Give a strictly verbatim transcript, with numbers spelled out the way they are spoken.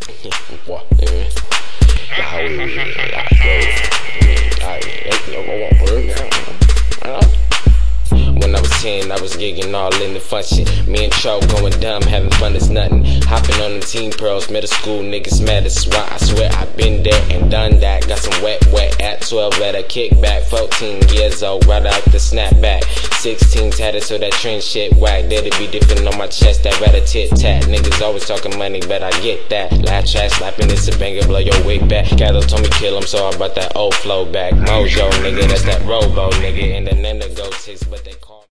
What? Yeah. How we I When I was ten, I was gigging all in the fun shit. Me and Cho going dumb, having fun as nothing. Hopping on the Team Pearls, middle school niggas mad. That's why I swear I been there and done that. Got some wet, wet at twelve, let a kickback. fourteen years old, right out the snapback. sixteen tatted, so that trend shit whack. That'd be different on my chest, that rat a tit tat. Niggas always talking money, but I get that. Laugh trash slapping, it's a banger, blow your wig back. Cattle told me kill him, so I brought that old flow back. Mojo, nigga, that's that Robo, nigga. And the name that go six, but they